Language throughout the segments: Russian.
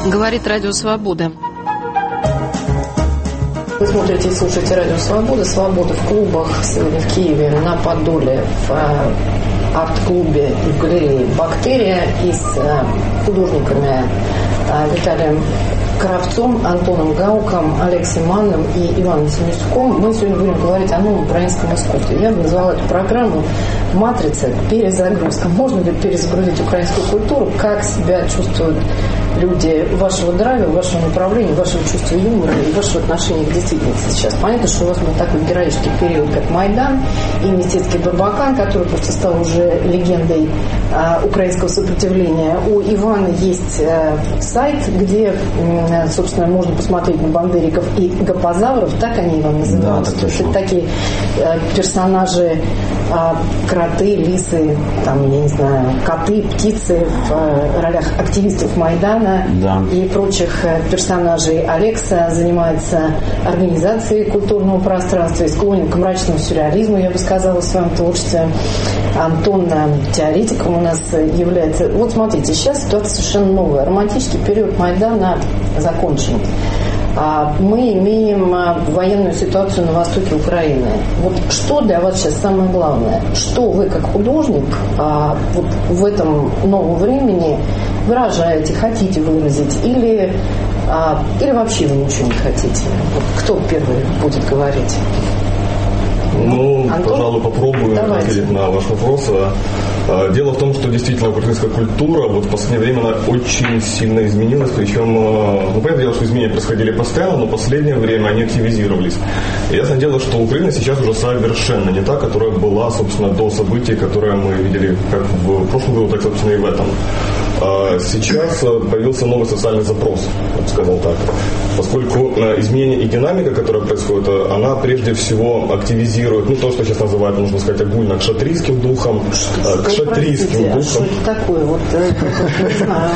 Говорит Радио Свобода. Вы смотрите и слушаете Радио Свобода. Свобода в клубах сегодня в Киеве, на Подоле, в арт-клубе и в галерее «Бактерия» и с художниками Виталием Кравцом, Антоном Гауком, Алексеем Манным и Иваном Семенчуком. Мы сегодня будем говорить о новом украинском искусстве. Я бы назвала эту программу «Матрица. Перезагрузка». Можно ли перезагрузить украинскую культуру? Как себя чувствуют люди вашего драйва, вашего направления, вашего чувства юмора и вашего отношения к действительности сейчас? Понятно, что у вас был такой героический период, как Майдан и Мистецкий Барбакан, который просто стал уже легендой украинского сопротивления. У Ивана есть сайт, где, собственно, можно посмотреть на бандериков и гопозавров, так они вам называются. Да, то есть это такие персонажи, кроты, лисы, там, я не знаю, коты, птицы в ролях активистов Майдана, да, и прочих персонажей. Алекса занимается организацией культурного пространства и склонен к мрачному сюрреализму, я бы сказала, в своем творчестве. Антон теоретиком у нас является. Вот смотрите, сейчас ситуация совершенно новая. Романтический период Майдана закончен. Мы имеем военную ситуацию на востоке Украины. Вот что для вас сейчас самое главное? Что вы, как художник, вот в этом новом времени выражаете, хотите выразить? Или вообще вы ничего не хотите? Вот кто первый будет говорить? Ну, Антон? Пожалуй, попробую ответить на ваш вопрос. Дело в том, что действительно украинская культура вот в последнее время она очень сильно изменилась, причем, понятное дело, что изменения происходили постоянно, но в последнее время они активизировались. И ясное дело, что Украина сейчас уже совершенно не та, которая была, собственно, до событий, которые мы видели как в прошлом году, так, собственно, и в этом. Сейчас появился новый социальный запрос, я бы сказал так. Поскольку изменение и динамика, которая происходит, она прежде всего активизирует, то, что сейчас называют, можно сказать, огульно, кшатрийским духом. Кшатрийским духом. Что это такое? Вот, не знаю.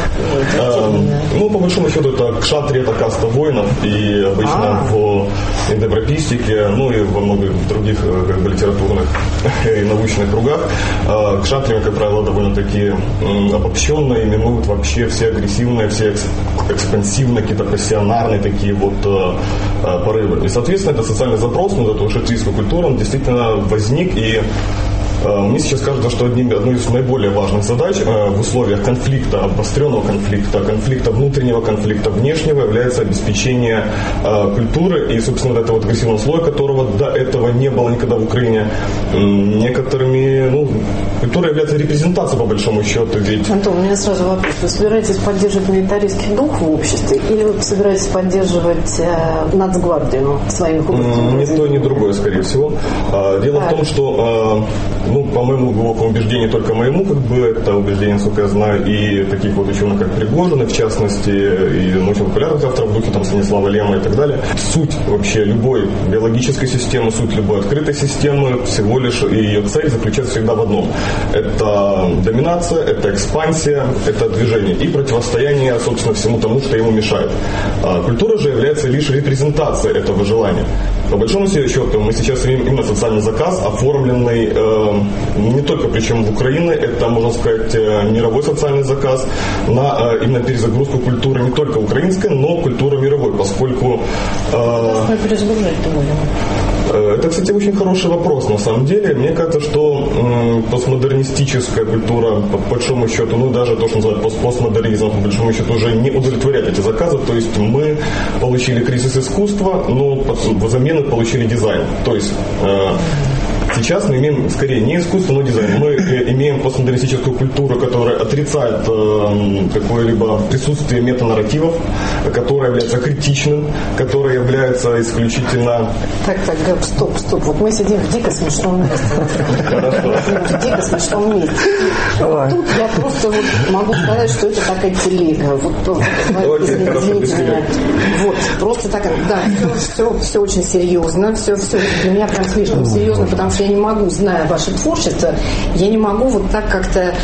По большому счету, это кшатрия, это каста воинов, и обычно в индоевропейстике, и во многих других литературных и научных кругах, кшатриями, как правило, довольно-таки обобщенно именуют вообще все агрессивные, все экспансивные, какие-то пассионарные такие вот порывы. И, соответственно, это социальный запрос на эту кшатрийскую культуру, он действительно возник, и мне сейчас кажется, что одной из наиболее важных задач в условиях конфликта, обостренного конфликта, внутреннего конфликта, внешнего, является обеспечение культуры и, собственно, этого вот агрессивного слоя, которого до этого не было никогда в Украине. Некоторыми, культура является репрезентацией, по большому счету. Ведь... Антон, у меня сразу вопрос. Вы собираетесь поддерживать милитаристский дух в обществе или вы собираетесь поддерживать Нацгвардию своими художниками? Ни то, ни другое, скорее всего. Дело в том, что по моему глубокому убеждению, только моему, это убеждение, насколько я знаю, и таких вот ученых, как Пригожин, в частности, и очень популярных авторов в духе, Станислава Лема и так далее. Суть вообще любой биологической системы, суть любой открытой системы, всего лишь ее цель заключается всегда в одном. Это доминация, это экспансия, это движение и противостояние, собственно, всему тому, что ему мешает. Культура же является лишь репрезентацией этого желания. По большому счету, мы сейчас видим именно социальный заказ, оформленный не только, причем в Украине, это, можно сказать, мировой социальный заказ на именно перезагрузку культуры не только украинской, но культуры мировой, поскольку... Это, кстати, очень хороший вопрос, на самом деле. Мне кажется, что постмодернистическая культура, по большому счету, даже то, что называют постмодернизмом, по большому счету, уже не удовлетворяет эти заказы. То есть мы получили кризис искусства, но взамен получили дизайн. То есть... Сейчас мы имеем, скорее, не искусство, но дизайн. Мы имеем постмодернистическую культуру, которая отрицает какое-либо присутствие метанарративов, которая является критичным, которая является исключительно... Так, стоп. Вот мы сидим в дико смешном месте. В дико смешном месте. Тут я просто могу сказать, что это такая телега. Извините меня. Вот, просто так, да, все очень серьезно. Все для меня прям слишком серьезно, потому что я не могу, зная ваше творчество, я не могу вот так как-то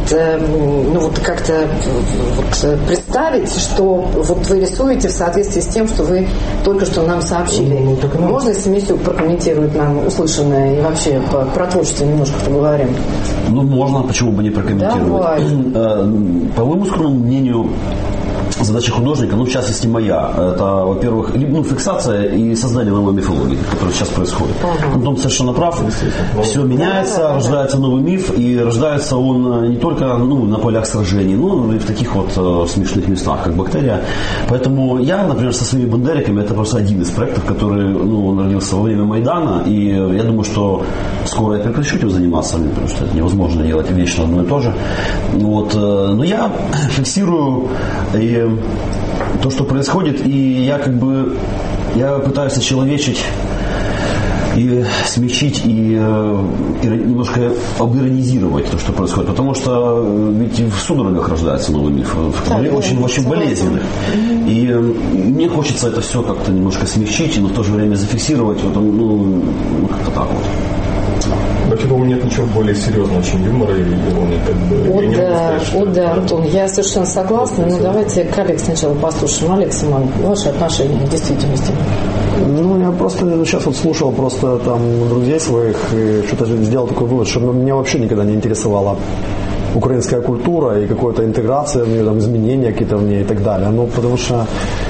представить, что вот вы рисуете в соответствии с тем, что вы только что нам сообщили. Можно, если Мисюк прокомментирует нам услышанное и вообще про творчество немножко поговорим? Можно, почему бы не прокомментировать? Давай. По моему скромному мнению, задача художника, в частности моя, это, во-первых, фиксация и создание новой мифологии, которая сейчас происходит. Антон совершенно прав, все меняется, рождается новый миф, и рождается он не только на полях сражений, но и в таких вот смешных местах, как Бактерия. Поэтому я, например, со своими бандериками, это просто один из проектов, который он родился во время Майдана, и я думаю, что скоро я прекращу этим заниматься, потому что это невозможно делать вечно одно и то же. Но я фиксирую и то, что происходит, и я пытаюсь очеловечить и смягчить, и немножко обиронизировать то, что происходит. Потому что ведь в судорогах рождается новый миф, очень болезненных. И мне хочется это все как-то немножко смягчить, но в то же время зафиксировать, как-то так вот. По-моему, нет ничего более серьезного, чем юмора и иронии. Да, Антон, я совершенно согласна, но давайте коллег сначала послушаем. Алекс, ваши отношения к действительности? Я просто сейчас слушал просто там друзей своих и что-то сделал такой вывод, что меня вообще никогда не интересовала украинская культура и какая-то интеграция в нее, там, изменения какие-то в ней и так далее. Потому что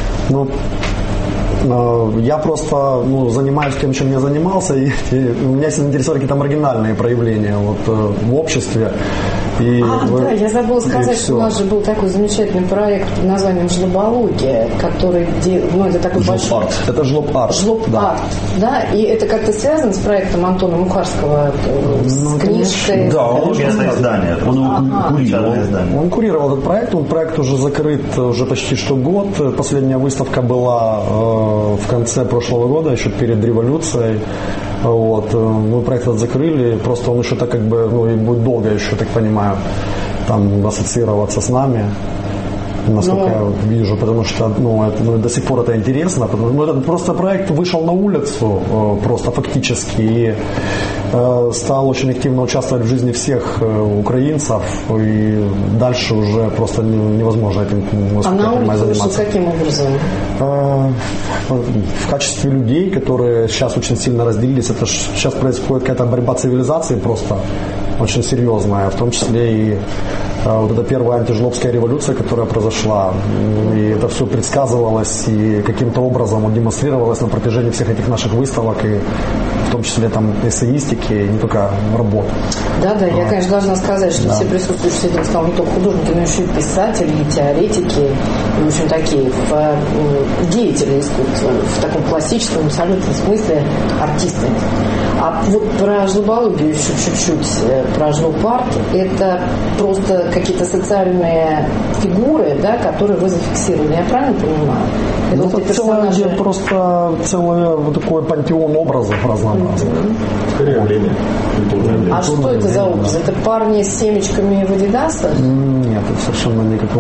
я просто занимаюсь тем, чем я занимался, и меня всегда интересовали какие-то маргинальные проявления в обществе. Да, я забыла сказать, что у нас же был такой замечательный проект под названием «Жлобология», который, это такой большой... Это жлоб-арт. Жлоб-арт, да, и это как-то связано с проектом Антона Мухарского, с книжкой? Да, он издание. Он курировал этот проект, проект уже закрыт уже почти что год. Последняя выставка была в конце прошлого года, еще перед революцией. Мы проект этот закрыли, просто он еще так и будет долго еще, так понимаю, там ассоциироваться с нами, насколько я вижу, потому что до сих пор это интересно. Просто проект вышел на улицу просто фактически и стал очень активно участвовать в жизни всех украинцев, и дальше уже просто невозможно этим заниматься. Каким образом? В качестве людей, которые сейчас очень сильно разделились, это сейчас происходит какая-то борьба цивилизации просто очень серьезная, в том числе и эта первая антижлобская революция, которая произошла, и это все предсказывалось и каким-то образом демонстрировалось на протяжении всех этих наших выставок, и в том числе там эссеистики, и не только работ. Да, я, конечно, должна сказать, что все присутствующие здесь, не только художники, но еще и писатели, и теоретики, и, в общем, такие деятели искусства, в таком классическом, абсолютном смысле артисты. А про жлобологию еще чуть-чуть, про жлоб-арт, это просто какие-то социальные фигуры, да, которые вы зафиксировали. Я правильно понимаю? Это просто целый такой пантеон образов разнообразных. Скорее явление. А что это за образ? Это парни с семечками в адидасах? Нет, это совершенно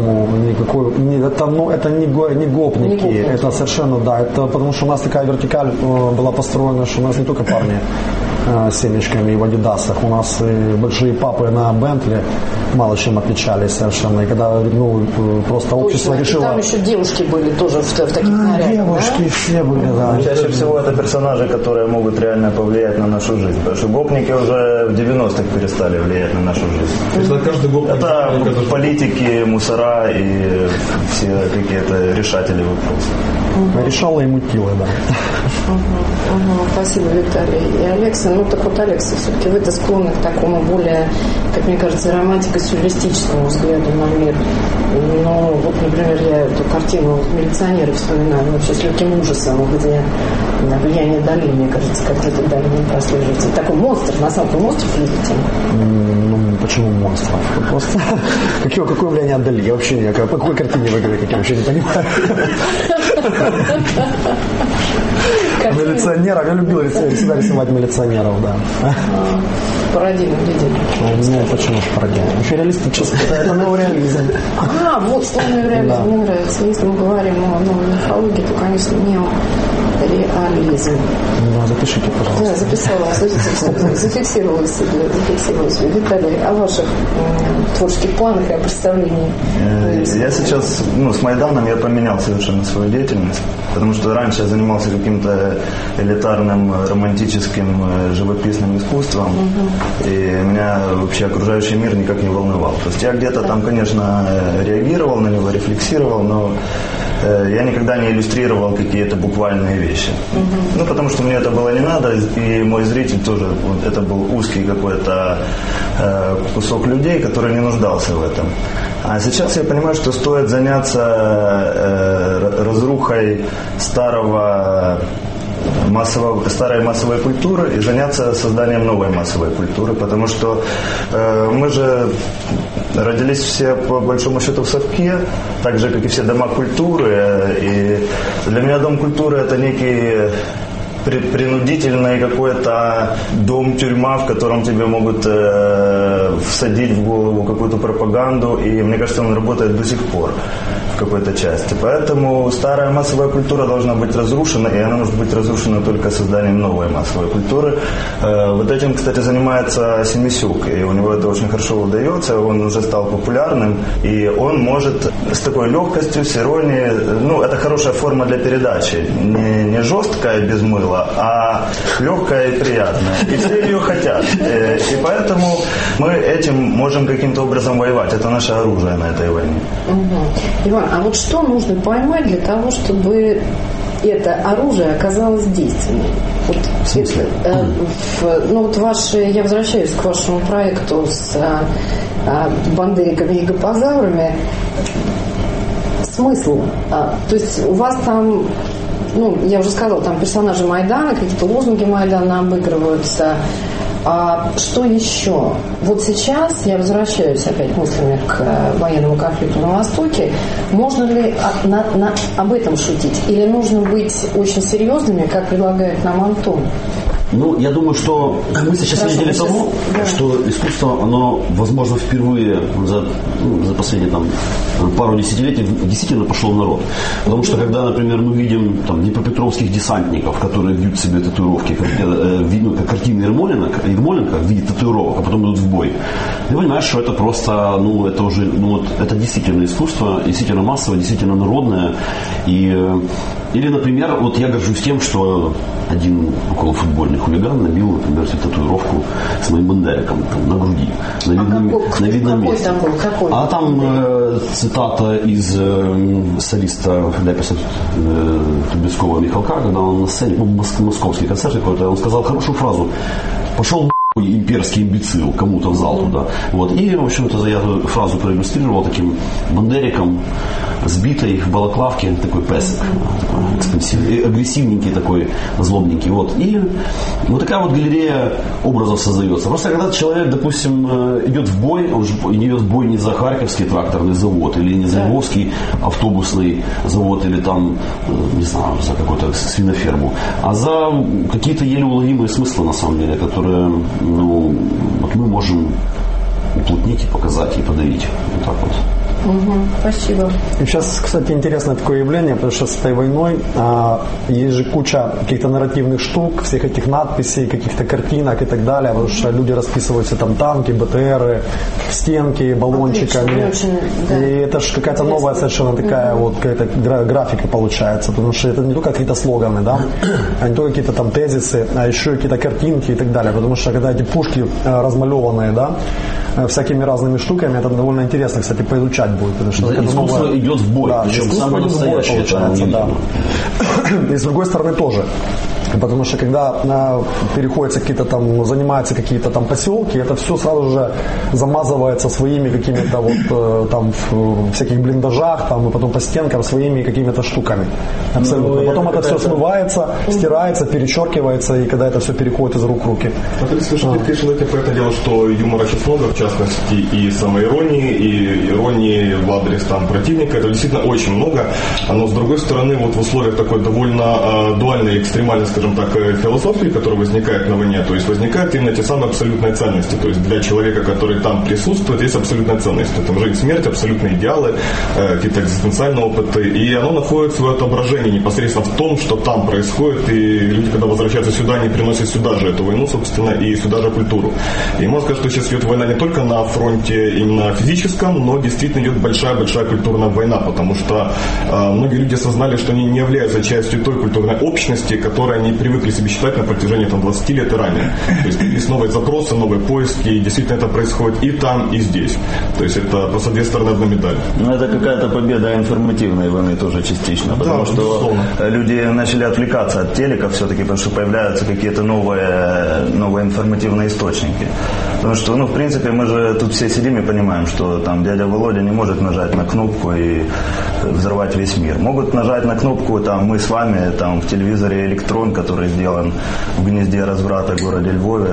это не гопники. Это совершенно, это потому что у нас такая вертикаль была построена, что у нас не только парни с семечками и в адидасах. У нас и большие папы на Бентли мало чем отличались совершенно. И когда просто общество решило... Там еще девушки были тоже в таких нарядах. Девушки все были, да. Чаще всего это персонажи, которые могут реально повлиять на нашу жизнь. Потому что гопники уже в 90-х перестали влиять на нашу жизнь. Это политики, мусора и все какие-то решатели вопросов. Решала и мутила, да. Спасибо, Виталий. И Алекса, Алекса, все-таки вы-то склонны к такому более, как мне кажется, романтико-сюрреалистическому взгляду на мир. Но например, я эту картину «Милиционеры» вспоминаю, вообще с легким ужасом, где влияние Дали, мне кажется, как это Дали не прослеживается. Такой монстр, на самом деле монстров видите? Почему монстров? Просто какое влияние Дали? Я вообще не... По какой картине вы говорите, я вообще не понимаю. Милиционеров. Я любил всегда рисовать милиционеров, да. Пародийным видели. Почему пародийным? Еще реалистически. Это неореализм. Слово неореализм. Мне нравится. Есть если мы говорим о новой мифологии, то, конечно, неореализм. Да, запишите, пожалуйста. Да, записала, зафиксировала себе детали о ваших творческих планах и о представлении. Я сейчас, с Майданом я поменял совершенно свою деятельность, потому что раньше я занимался каким-то элитарным, романтическим, живописным искусством, и меня вообще окружающий мир никак не волновал. То есть я где-то там, конечно, реагировал на него, рефлексировал, но я никогда не иллюстрировал какие-то буквальные вещи. Потому что мне это было не надо, и мой зритель тоже, это был узкий какой-то кусок людей, который не нуждался в этом. А сейчас я понимаю, что стоит заняться разрухой старой массовой культуры и заняться созданием новой массовой культуры, потому что мы же родились все по большому счету в совке, так же, как и все дома культуры, и для меня дом культуры это некий принудительный какой-то дом-тюрьма, в котором тебе могут всадить в голову какую-то пропаганду, и мне кажется, он работает до сих пор в какой-то части. Поэтому старая массовая культура должна быть разрушена, и она может быть разрушена только созданием новой массовой культуры. Вот этим, кстати, занимается Семисюк, и у него это очень хорошо удается, он уже стал популярным, и он может с такой легкостью, с иронией, это хорошая форма для передачи, не жесткая без мыла, а легкая и приятная. И все ее хотят. И поэтому мы этим можем каким-то образом воевать. Это наше оружие на этой войне. Иван, а вот что нужно поймать для того, чтобы это оружие оказалось действенным? В смысле? Я возвращаюсь к вашему проекту с бандериками и гопозаврами. Смысл? То есть у вас там, я уже сказала, там персонажи Майдана, какие-то лозунги Майдана обыгрываются. А что еще? Вот сейчас я возвращаюсь опять мыслями к военному конфликту на Востоке. Можно ли об этом шутить? Или нужно быть очень серьезными, как предлагает нам Антон? Я думаю, что мы сейчас свидетели того, что искусство, оно, возможно, впервые за последние пару десятилетий действительно пошло в народ. Потому что, когда, например, мы видим днепропетровских десантников, которые вьют себе татуировки, как картины Ермоленко в виде татуировок, а потом идут в бой, ты понимаешь, что это просто, это уже, это действительно искусство, действительно массовое, действительно народное. Или, например, я горжусь тем, что один околофутбольный хулиган набил, например, татуировку с моим бандериком на груди, на видном месте. А там цитата из солиста Ляписа Трубецкого Михалка, когда он на сцене, московский концерт какой-то, он сказал хорошую фразу: «Пошел имперский имбецил», кому-то в зал туда. И, в общем-то, я эту фразу проиллюстрировал таким бандериком, сбитой в балаклавке, такой песик, такой экспансивный, агрессивненький такой, злобненький. И такая галерея образов создается. Просто когда человек, допустим, идет в бой, он же идет в бой не за Харьковский тракторный завод, или не за Львовский автобусный завод, или не знаю, за какую-то свиноферму, а за какие-то еле уловимые смыслы, на самом деле, которые мы можем уплотнить и показать, и подавить. Вот так вот. Спасибо. И сейчас, кстати, интересное такое явление, потому что с этой войной есть же куча каких-то нарративных штук, всех этих надписей, каких-то картинок и так далее, потому что люди расписываются танки, БТРы, стенки, баллончиками. Очень, и это же какая-то новая совершенно такая какая-то графика получается, потому что это не только какие-то слоганы, а не только какие-то тезисы, а еще какие-то картинки и так далее, потому что когда эти пушки размалеванные, всякими разными штуками, это довольно интересно, кстати, поизучать будет. Потому что искусство идет в бой, причем самое настоящее, получается. И с другой стороны тоже. Потому что когда переходятся какие-то занимаются какие-то поселки, это все сразу же замазывается своими какими-то в всяких блиндажах, и потом по стенкам своими какими-то штуками. Абсолютно. Потом это все смывается, стирается, перечеркивается, и когда это все переходит из рук в руки. Ты человек, понятное дело, что юмора сейчас много, в частности, и самоиронии, и иронии в адрес противника, это действительно очень много. Но с другой стороны, в условиях такой довольно дуальной, экстремальной, скажем скажем так, философии, которая возникает на войне, то есть возникают именно те самые абсолютные ценности. То есть для человека, который там присутствует, есть абсолютные ценности. Там жизнь, смерть, абсолютные идеалы, какие-то экзистенциальные опыты. И оно находит свое отображение непосредственно в том, что там происходит. И люди, когда возвращаются сюда, они приносят сюда же эту войну, собственно, и сюда же культуру. И можно сказать, что сейчас идет война не только на фронте именно физическом, но действительно идет большая-большая культурная война, потому что многие люди осознали, что они не являются частью той культурной общности, которой они привыкли себе считать на протяжении 20 лет и ранее. То есть есть новые запросы, новые поиски, и действительно это происходит и там, и здесь. То есть это просто две стороны одной медали. Ну, это какая-то победа информативной войны тоже частично, потому что люди начали отвлекаться от телека все-таки, потому что появляются какие-то новые информативные источники. Потому что, в принципе, мы же тут все сидим и понимаем, что там дядя Володя не может нажать на кнопку и взорвать весь мир. Могут нажать на кнопку там мы с вами там в телевизоре «Электрон», который сделан в гнезде разврата в городе Львове.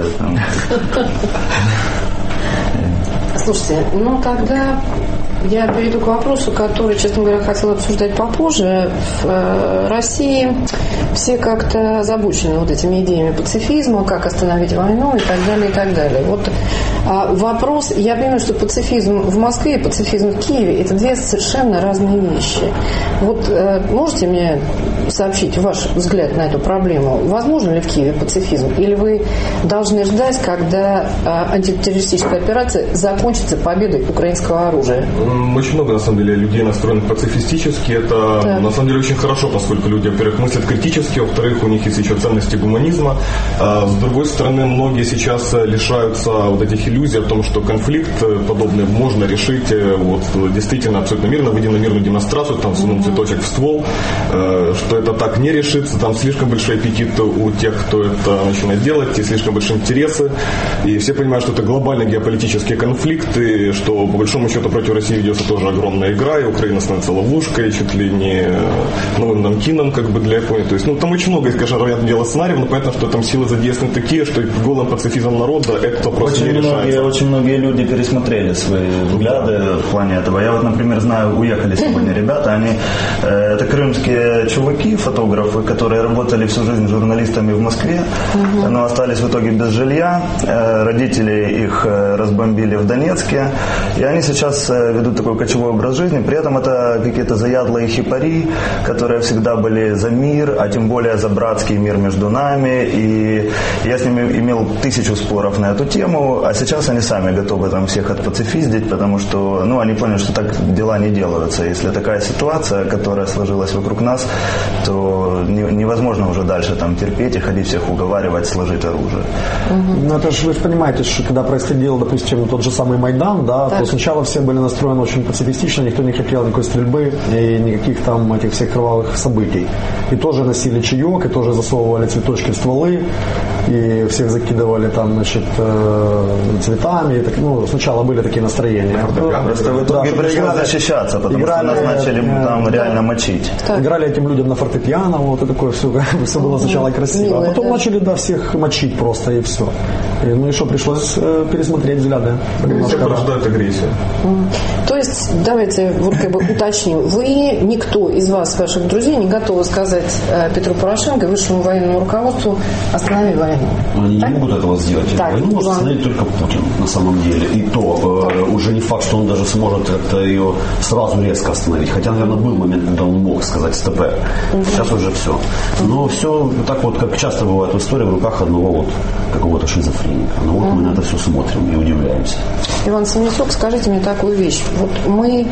Слушайте, тогда я перейду к вопросу, который, честно говоря, хотела обсуждать попозже. В России все как-то озабочены вот этими идеями пацифизма, как остановить войну и так далее, и так далее. Вот вопрос, я понимаю, что пацифизм в Москве и пацифизм в Киеве – это две совершенно разные вещи. Вот можете мне сообщить ваш взгляд на эту проблему? Возможно ли в Киеве пацифизм? Или вы должны ждать, когда антитеррористическая операция закончится победой украинского оружия? Очень много, на самом деле, людей настроенных пацифистически. Это, на самом деле, очень хорошо, поскольку люди, во-первых, мыслят критически, во-вторых, у них есть еще ценности гуманизма. С другой стороны, многие сейчас лишаются вот этих иллюзий о том, что конфликт подобный можно решить вот действительно абсолютно мирно, выйдя на мирную демонстрацию, там, сунуть цветочек в ствол, что это так не решится, там слишком большой аппетит у тех, кто это начинает делать, и слишком большие интересы. И все понимают, что это глобальный геополитический конфликт, и что, по большому счету, против России ведется тоже огромная игра, и Украина становится ловушкой, чуть ли не новым Нанкином, как бы для Японии. То есть, там очень много, скажем, вероятно, дело сценариев, но понятно, что там силы задействованы такие, что голым пацифизмом народа это просто не решается. Очень многие люди пересмотрели свои взгляды в плане этого. Я вот, например, знаю, уехали сегодня ребята, они, это крымские чуваки, фотографы, которые работали всю жизнь журналистами в Москве, но остались в итоге без жилья, родители их разбомбили в Донецке, и они сейчас ведут такой кочевой образ жизни, при этом это какие-то заядлые хипари, которые всегда были за мир, а тем более за братский мир между нами, и я с ними имел 1000 споров на эту тему, а сейчас они сами готовы там всех отпацифиздить, потому что, они поняли, что так дела не делаются. Если такая ситуация, которая сложилась вокруг нас, то невозможно уже дальше там терпеть и ходить всех уговаривать, сложить оружие. Это же вы понимаете, что когда происходил, допустим, тот же самый Майдан, да, то сначала все были настроены очень пацифистично, никто не хотел никакой стрельбы и никаких там этих всех кровавых событий. И тоже носили чаек, и тоже засовывали цветочки в стволы, и всех закидывали там, значит, цветами. И так, сначала были такие настроения. Просто в итоге пришлось защищаться, потому что нас начали там реально мочить. Играли этим людям на фортепиано, вот и такое все было сначала красиво. А потом начали, всех мочить просто, и все. И что, пришлось пересмотреть взгляды. Все порождают агрессию. То есть, давайте вот уточним. Вы, никто из вас, ваших друзей, не готовы сказать Петру Порошенко, высшему военному руководству, останови войну. Они не могут этого сделать. Войну может остановить только Путин, на самом деле. И то уже не факт, что он даже сможет как-то ее сразу резко остановить. Хотя, наверное, был момент, когда он мог сказать СТП. Сейчас уже все. Но все так вот, как часто бывает в истории, в руках одного какого-то шизофреника. Но мы на это все смотрим и удивляемся. Иван Семенцов, скажите мне такую вещь. Вот мы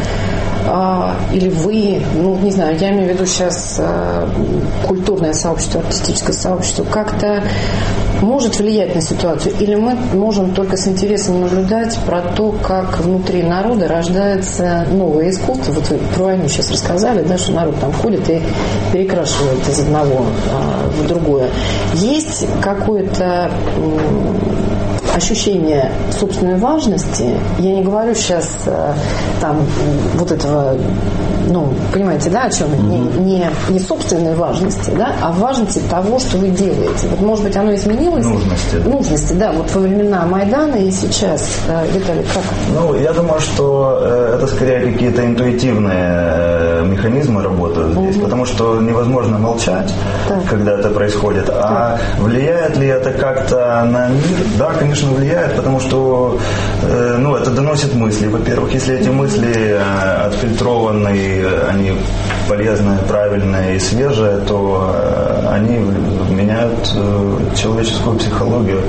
или вы, не знаю, я имею в виду сейчас культурное сообщество, артистическое сообщество, как-то может влиять на ситуацию? Или мы можем только с интересом наблюдать про то, как внутри народа рождается новое искусство? Вот вы про войну сейчас рассказали, да, что народ там ходит и перекрашивает из одного в другое. Есть какое-то ощущение собственной важности, я не говорю сейчас там вот этого, понимаете, да, о чем? Не собственной важности, да, а важности того, что вы делаете. Вот, может быть, оно изменилось? Нужности, да, вот во времена Майдана и сейчас. Виталий, как? Я думаю, что это скорее какие-то интуитивные механизмы работают здесь, потому что невозможно молчать, когда это происходит. А влияет ли это как-то на мир? Да, конечно, влияет, потому что это доносит мысли. Во-первых, если эти мысли отфильтрованы, они полезные, правильные и свежие, то они меняют человеческую психологию.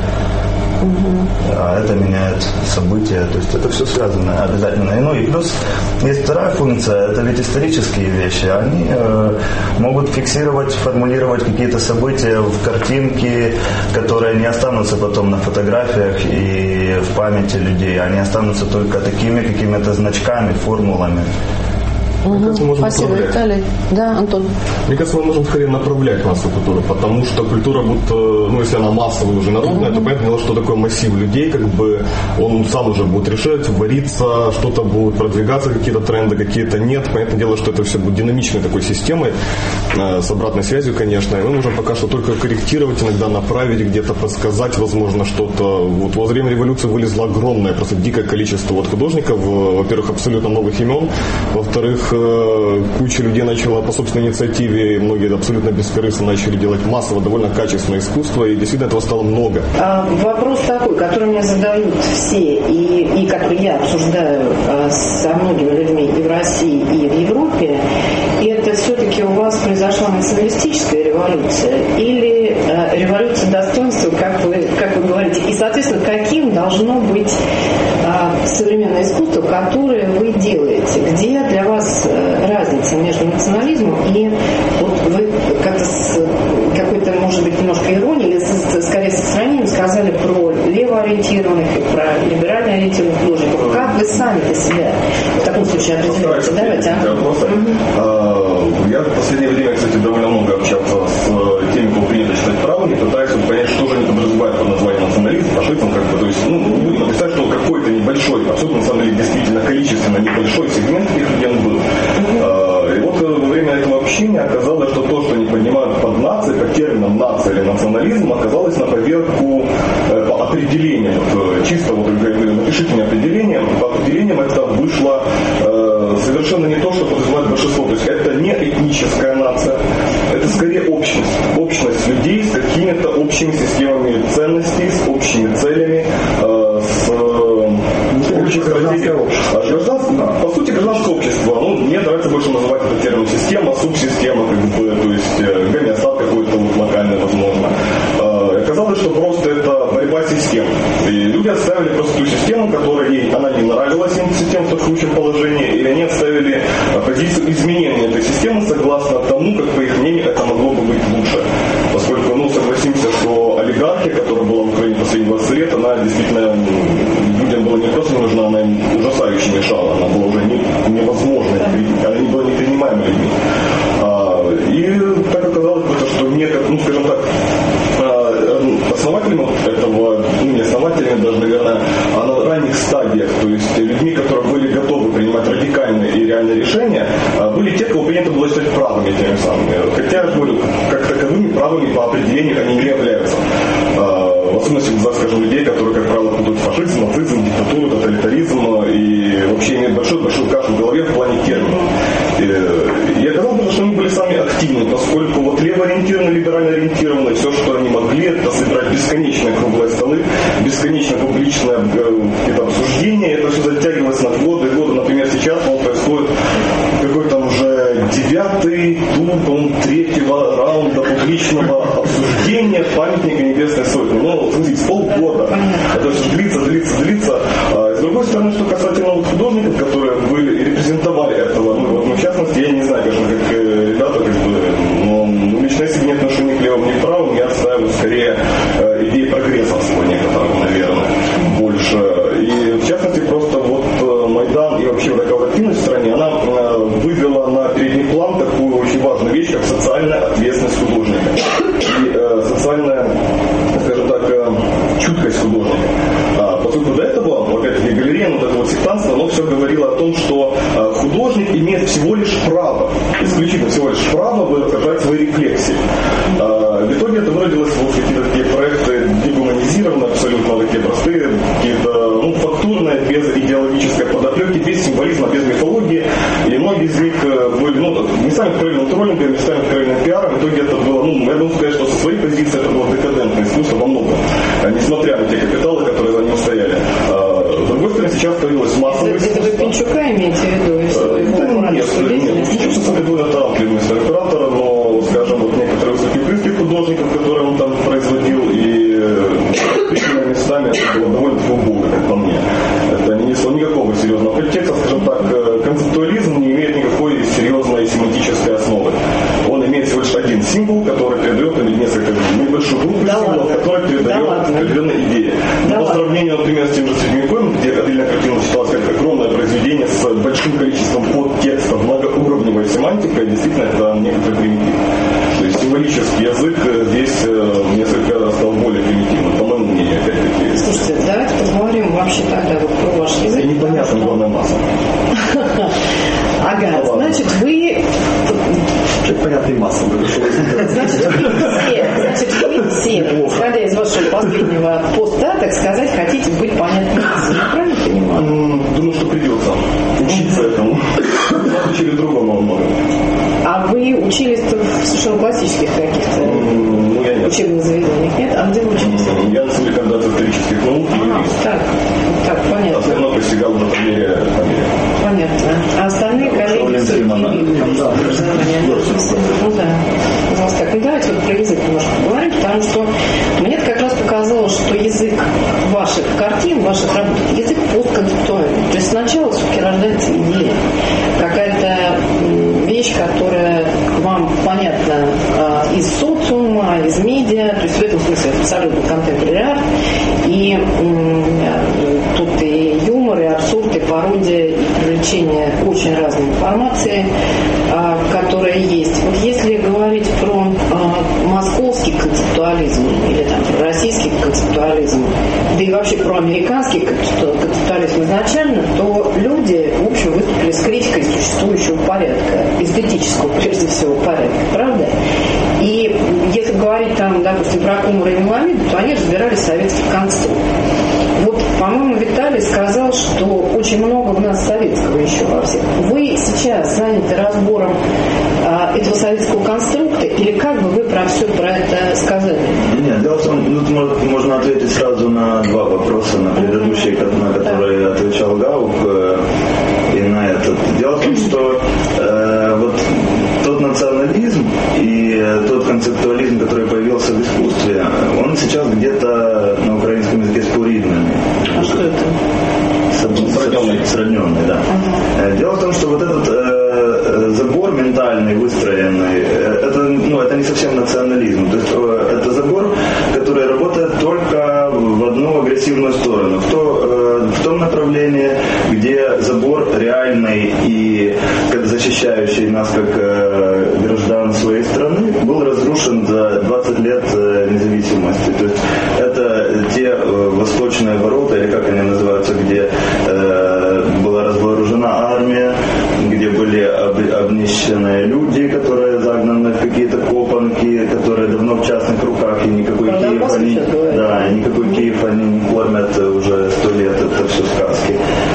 А это меняет события, то есть это все связано обязательно. И плюс есть вторая функция, это ведь исторические вещи, они могут фиксировать, формулировать какие-то события в картинке, которые не останутся потом на фотографиях и в памяти людей, они останутся только такими какими-то значками, формулами. Спасибо, Виталий. Да, Антон. Мне кажется, мы можем скорее направлять массовую культуру, потому что культура будто, если она массовая уже народная, то понятное дело, что такое массив людей, он сам уже будет решать, вариться, что-то будет продвигаться, какие-то тренды, какие-то нет. Понятное дело, что это все будет динамичной такой системой, с обратной связью, конечно, и мы можем пока что только корректировать, иногда направить, где-то подсказать, возможно, что-то. Вот во время революции вылезло огромное, просто дикое количество художников, во-первых, абсолютно новых имен, во-вторых, куча людей начала по собственной инициативе, многие абсолютно бескорыстно начали делать массово довольно качественное искусство, и действительно этого стало много. Вопрос такой, который мне задают все, и который я обсуждаю со многими людьми и в России, и в Европе, и это все-таки у вас произошла националистическая революция или революция достоинства, как вы говорите, и, соответственно, каким должно быть современное искусство, которое вы делаете? Где для вас разница между национализмом и вот вы как-то с какой-то, может быть, немножко иронией или скорее со сравнением сказали про левоориентированных и про либерально ориентированных художников. Как вы сами-то себя в таком случае определяете? Давайте, Я в последнее время, кстати, довольно много общался с теми, кто принято считать правыми, пытаюсь понять, что же они подразумевают под названием национализм, фашизм, то есть, не будем написать, что какой-то небольшой, абсолютно, на самом деле, действительно количественно небольшой сегмент таких людей был. И вот во время этого общения оказалось, что то, что они понимают под нацией, под термином нация или национализм, оказалось на поверку по определениям. Чисто, напишите мне определение, по определениям это вышло совершенно не то, что подразумевает большинство. То есть это не этническая нация, это скорее общность людей с какими-то общими системами ценностей, с общими целями, с общей стратегией. По сути, гражданское общество. Мне нравится больше называть это термин система, субсистема, то есть гомеостат какой-то локальный, возможно. Оказалось, что просто это борьба систем. И люди оставили просто ту систему, которая она не нравилась им, система в текущем положении, или они оставили позицию изменения этой системы согласно тому, как, по их мнению, это могло бы быть лучше. Поскольку, согласимся, что олигархия, которая была в Украине последние 20 лет, она действительно людям была не просто не нужна, она им ужасающе мешала, она была уже невозможной, она не была непринимаемой людьми. И так оказалось, что скажем так, основателями этого, не основателями даже, наверное, а на ранних стадиях, то есть людьми, которые были готовы принимать радикальные и реальные решения, были те, кого принято было считать правыми теми самыми. Хотя, я говорю, как таковыми правыми по определению они не являются. В особенности, скажем, людей, которые, как правило, путают фашизм, нацизм, диктатуру, тоталитаризм и вообще имеют большую кашу в голове в плане терминов. И оказалось, что они были сами активны, поскольку левоориентированные, либерально ориентированные, все, что они могли, это собирать бесконечные круглые столы, бесконечно публичное какие-то обсуждения, это все затягивалось на годы и годы. Например, сейчас происходит какой-то уже 9-й тур, по-моему, 3-го раунда публичного обсуждения памятника Небесной Сотни. Смотрите, с полгода. Это все длится. С другой стороны, что касательно художников, которые были и репрезентовали этого, в частности, я не знаю, конечно, как ребята, но лично если нет отношения к левым, ни к правым, я отстаиваю скорее идеи прогрессорства некоторого, наверное, больше. И в частности, просто Майдан и вообще такая активность в стране, она вывела на передний план такую очень важную вещь, как социальная ответственность художника. И социальная, скажем так, чуткость художника. исключительно всего лишь вправо выражать свои рефлексии. В итоге это выродилось в какие-то такие проекты дегуманизированные, абсолютно такие простые, какие-то фактурные, без идеологической подоплеки, без символизма, без мифологии. И многие из них были, местами откровенным троллингом, местами откровенным пиаром. В итоге это было, я должен сказать, что со своей позиции это было декадентное искусство во многом, несмотря на те капиталы, которые за ним стояли. С другой стороны, сейчас появилась массовая искусство. Это вы Пинчука имеете в виду? Нет, Пинчук, кстати, довольно талантливый мастер-оператор, но, скажем, вот некоторые высоких художников, которые он там производил, и местами это было довольно убого, как по мне. Это не несло никакого серьезного подтекста, скажем так, концептуализм не имеет никакой серьезной семантической основы. Он имеет всего лишь один символ, который передает, или несколько, небольшую группу символов, который передает определенные идеи. Но по сравнению, например, с тем же Средневековьем, где отдельная картина считалась как огромное произведение с большим количеством подтекстов, многоуровневой семантикой, действительно, это некоторый примитив. То есть символический язык здесь несколько стал более примитивным, по моему мнению, опять-таки. Слушайте, давайте поговорим вообще тогда вот про ваш язык. Это непонятно, главная масса. Ага, значит, вы... Понятная масса. Значит, вы все, исходя из вашего последнего поста, так сказать, хотите быть понятными. Я правильно понимаю? Думаю, что придется учиться этому. Нас учили другому много. А вы учились в совершенно классических каких-то учебных заведениях, нет? А где вы учились? Я на самом деле кандидат исторических наук и юрист. Так, понятно. Основно присягал на фамилии. Понятно. А остальные коллеги пожалуйста, так, давайте вот про язык немножко поговорим, потому что мне как раз показалось, что язык ваших картин, ваших работ, язык постконцептуальный. То есть сначала все-таки рождается идея, какая-то вещь, которая вам понятна из социума, из медиа, то есть в этом смысле это абсолютно контемпорари арт, и тут и юмор, и абсурд, и пародия, и привлечение очень разной информации, которая есть. Вот если говорить про московский концептуализм или там про российский концептуализм, да и вообще про американский концептуализм изначально, то люди, в общем, выступили с критикой существующего порядка, эстетического, прежде всего, порядка, правда? И если говорить там, допустим, про Кумара и Меламиду, то они разбирали советский конструкт. Вот, по-моему, Виталий сказал, что очень много у нас советского еще во всех. Вы сейчас заняты разбором этого советского конструкта, или как бы вы про все про это сказали? Нет, дело в том, тут можно ответить сразу на два вопроса, на предыдущие, на которые отвечал Гаук, и на этот. Дело в том, что вот тот национализм и тот концептуализм, который появился в искусстве, он сейчас где-то на украинском языке споридный. А что это? Сродненный, да. Дело в том, что вот этот забор ментальный, выстроенный, это не совсем национализм. То есть это забор, который работает только в одну агрессивную сторону. В том направлении, где забор реальный и защищающий нас как граждан своей страны был разрушен за 20 лет независимости. То есть это те восточные ворота, или как они называются, где была разоружена армия, где были обнищенные люди, которые загнаны в какие-то копанки, которые давно в частных руках, и никакой Киев они не кормят уже 100 лет, это все сказки.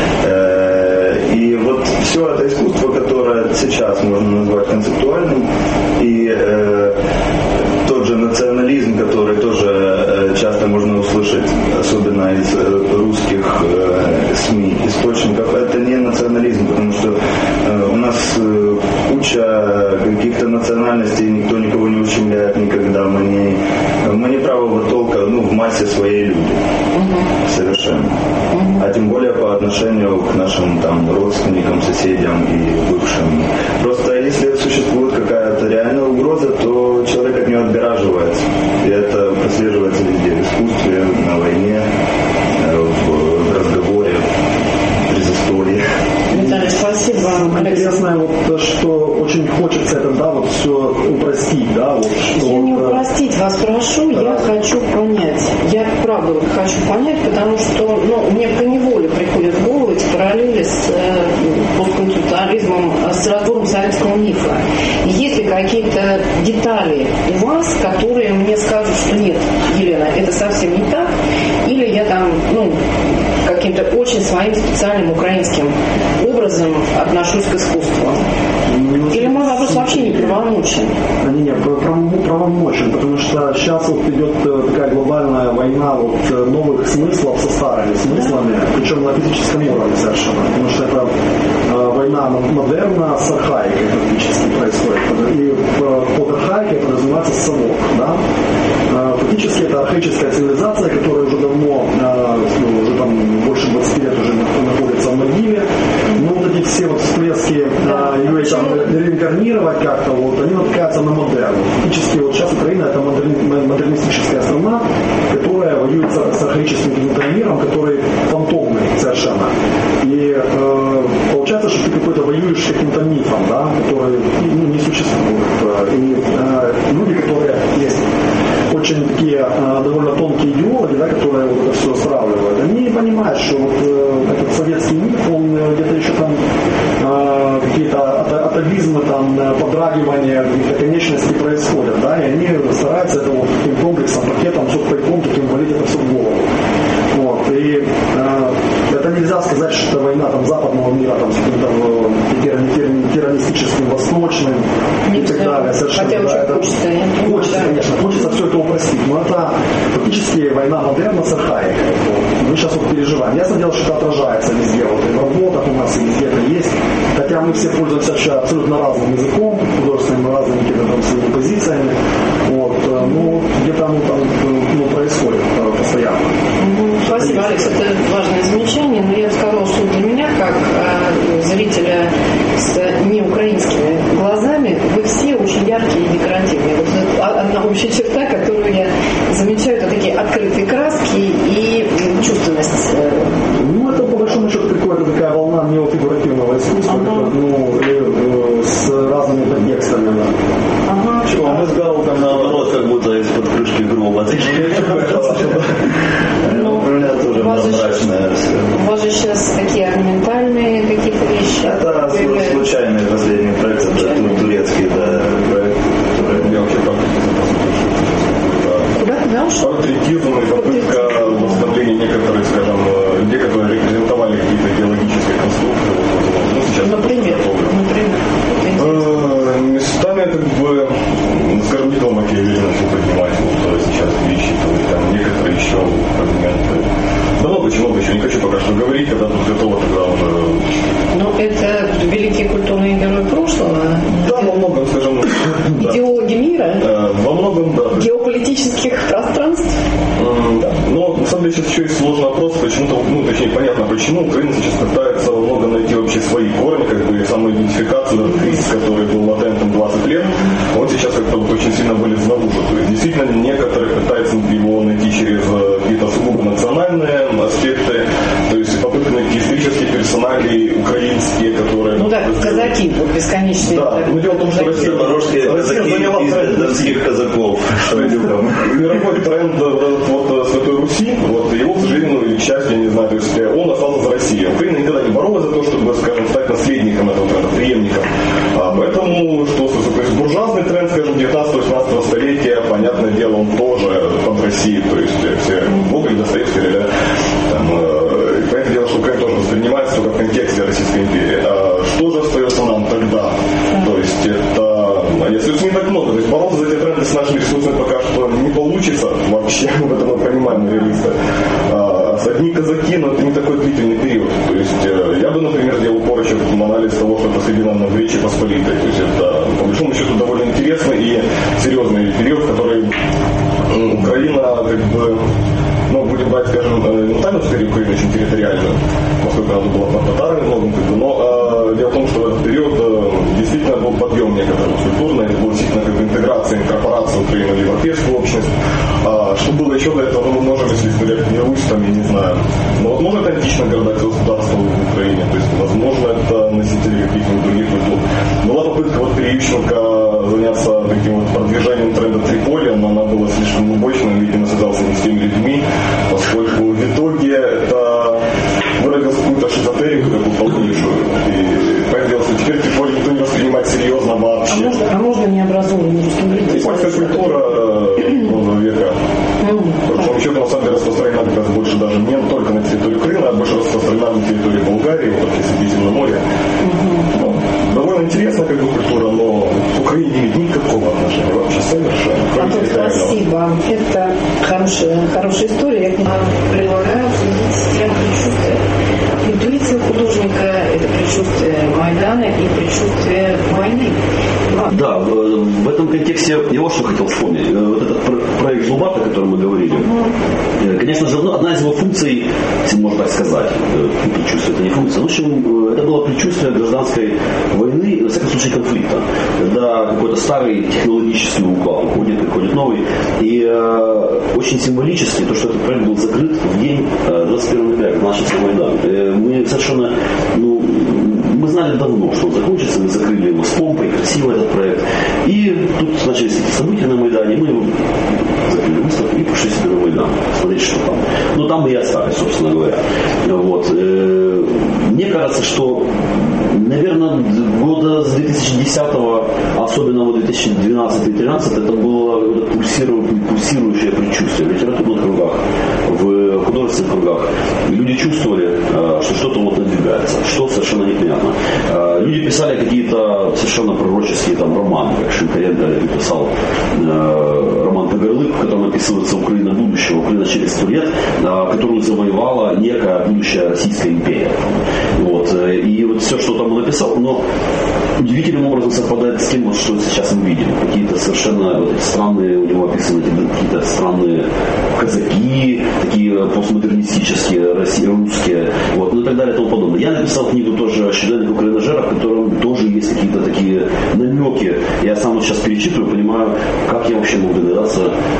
И вот все это искусство, которое сейчас можно назвать концептуальным, и тот же национализм, который тоже часто можно услышать, особенно из русских СМИ, источников, это не национализм, потому что у нас куча каких-то национальностей, никто никого не ущемляет никогда, мы не правого толка, в массе своей люди. Совершенно. А тем более по отношению к нашим там родственникам, соседям и бывшим. Просто если существует какая-то реальная угроза, то человек от нее отгораживается. И это прослеживается везде, в искусстве, на войне, в разговоре, при застолье. Виталий, спасибо вам. Интересно, вот, что очень хочется это, все упростить, что я не упростить вас прошу, я хочу понять. Я правда хочу понять, потому что мне поневоле приходит в голову эти параллели с постконституционализмом, с разбором советского мифа. Есть ли какие-то детали у вас, которые мне скажут, что нет, Елена, это совсем не так, или я там, каким-то очень своим специальным украинским образом отношусь к искусству? Или мой вопрос вообще не правомочен? Нет, правомочен, потому что сейчас вот идет такая глобальная война новых смыслов со старыми смыслами, причем на физическом уровне совершенно, потому что это война модерна с архаикой фактически происходит. И под архаикой подразумевается совок, да? Фактически это архаическая цивилизация, которая уже давно, уже там больше 20 лет уже находится в могиле. Но вот эти все вот всплески ее там реинкарнировать как-то, они натыкаются на модерн. Фактически вот сейчас Украина это модернистическая страна, которая воюет с архаическим миром, который фантомный совершенно. И получается, что ты какой-то воюешь с каким-то мифом, да, который не существует. И люди, которые есть очень такие довольно тонкие идеологи, да, которые вот это все сравнивают, они понимают, что вот этот советский миф, он где-то еще там какие-то атовизмы, там, подрагивания каких-то конечностей происходят, да, и они стараются это вот таким комплексом, пакетом, сухпайком, таким валить это все в голову. Вот. И это нельзя сказать, что это война там, западного мира там, с каким-то террористическим, восточным и так далее. Совершенно, хотя да, очень хочется, конечно, хочется все это упростить, но это фактически война модерна с архаикой. Мы сейчас вот переживаем. Ясно дело, что это отражается везде, вот и в работах у нас, и везде это есть. Хотя мы все пользуемся вообще абсолютно разным языком, художественными, разными какими-то там своими позициями. Вот, где-то там происходит постоянно. Спасибо, Алекс, это важное замечание, но я бы сказала, что для меня, как зрителя с неукраинскими глазами, вы все очень яркие и декоративные. Вот одна общая черта, которую я замечаю, это такие открытые краски и чувственность. Это по большому счету какая-то такая волна неофигуративного искусства, с разными подтекстами. Да. Ага. Чего, мы с Галком наоборот, как будто из-под крышки гроба. У вас же сейчас такие орнаментальные какие-то вещи. Это случайный последний проект, это турецкий проект, который я вообще куда ты дал? Портретизм и попытка восстановления некоторых, скажем, людей, которые репрезентовали какие-то идеологические конструкции. Например. Местами как бы, скажем, не дома Макиавелли все поднимать, сейчас вещи, там некоторые еще фрагменты. Да много чего еще, не хочу пока что говорить, когда тут готово, тогда уже... Это великие культурные герои прошлого? Да, во многом, скажем... Идеологи мира? Во многом, да. Геополитических пространств? Да. Но, на самом деле, сейчас еще и сложный вопрос, почему-то, точнее, понятно, почему Украина сейчас пытается во многом найти вообще свои корни, как бы самоидентификацию, этот кризис, который был латентным 20 лет, он сейчас как-то очень сильно вылез наружу. То есть, действительно, некоторые пытаются его найти через какие-то сугубо национальные аспекты, то есть попытка найти исторические персонали украинские, которые... казаки, вот бесконечные. Да, но дело в том, что Россия заняла тренд донских казаков. Мировой тренд Святой Руси, его, к сожалению, или к счастью, я не знаю, то есть он остался за Россией. Украина никогда не боролась за то, чтобы, скажем, стать наследником этого тренда, преемником. Поэтому, то есть буржуазный тренд, скажем, 19-18 столетия, понятное дело, он тоже под Россией, то есть все Гоголь, Достоевский, понятное дело, что Украина тоже воспринимается только в контексте Российской империи. Что же остается нам тогда? То есть если не так много, то есть бороться за эти тренды с нашими ресурсами пока что не получится вообще, в этом мы понимаем, реалисты. Одни казаки, но это не такой длительный период. То есть я бы, например, сделал упор еще на анализ того, что происходило в Речи Посполитой. То есть это, по большому счету, довольно интересный и серьезный период, в который Украина, как бы, будем брать, скажем, не тайну историю Украины очень территориальную, поскольку она была под татарами многом, но дело в том, что в этот период действительно был подъем некоторого культурного, это была действительно интеграция, инкорпорация Украины в европейскую общность. Что было еще до этого, мы можем, если история не Русь, там, я не знаю, но возможно это античное городское государство в Украине, то есть возможно это носители каких-нибудь других культур. Была попытка при Ющенко заняться таким продвижением тренда Триполи, но она была слишком глубочной, видимо, связался не с теми людьми, поскольку в итоге это выразилось какую-то шизотерику, можно необразованным русским людям? Испанская культура века. Причем еще на самом деле распространена как раз больше даже не только на территории Крыма, а больше распространена на территории Болгарии, вот в Средиземном море. Довольно интересная как бы культура, но к Украине не имеет никакого отношения вообще совершенно. Антон, спасибо. Это хорошая история. Я к нему предлагаю следить с тем предчувствием. Интуиция художника – это предчувствие Майдана и предчувствие войны. Да, в этом контексте я вот что хотел вспомнить. Вот этот проект Жлобарта, о котором мы говорили, конечно же, одна из его функций, если можно так сказать, предчувствие это не функция, в общем, это было предчувствие гражданской войны, на всяком случае конфликта, когда какой-то старый технологический уклад уходит, приходит новый. И очень символически то, что этот проект был закрыт в день 21 ноября, начался Майдан. Мы совершенно, мы знали давно, что он закончится, мы закрыли его с помпой, красиво этот проект. И тут начались эти события на Майдане, мы его закрыли выставку и пошли себе на Майдан, смотреть, что там. Но там мы и остались, собственно говоря. Вот. Мне кажется, что, наверное, года с 2010-го, особенно вот 2012-2013, это было пульсирующее предчувствие в литературных кругах, в художественных кругах. Люди чувствовали, что что-то вот надвигается, что совершенно непонятно. Люди писали какие-то совершенно пророческие там романы, как Шинкаренко писал роман «Погорлык», в котором описывается Украина будущего, Украина через 100 лет, которую завоевала некая будущая Российская империя. Вот. И вот все, что там он написал, но удивительным образом совпадает с тем, вот, что сейчас мы видим. Какие-то совершенно вот, странные, у него описаны какие-то странные казаки, такие постмодернистические, русские, вот, ну и так далее и тому подобное. Я написал книгу тоже о щоденных украиножерах, в котором тоже есть какие-то такие намеки. Я сам вот сейчас перечитываю, понимаю, как я вообще мог догадаться,